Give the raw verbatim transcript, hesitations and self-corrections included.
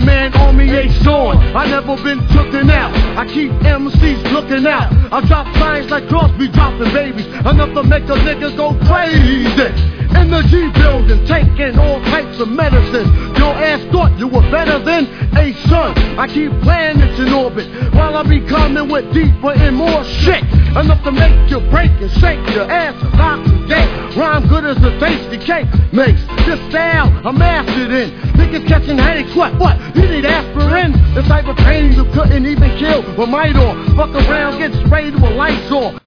man on me ain't showing. I never been tooken out. I keep M Cs looking out. I drop signs like Crosby dropping babies, enough to make a nigga go crazy. In the G building, taking all types of medicine. Your ass thought you were better than a son. I keep planets in orbit while I be coming with deeper and more shit. Enough to make you break and shake your ass out today. Rhyme good as a tasty cake makes. This style I'm mastered in. Niggas catching headaches, what? What? You need aspirin? The type of pain you couldn't even kill with might on. Fuck around, get sprayed with lights on.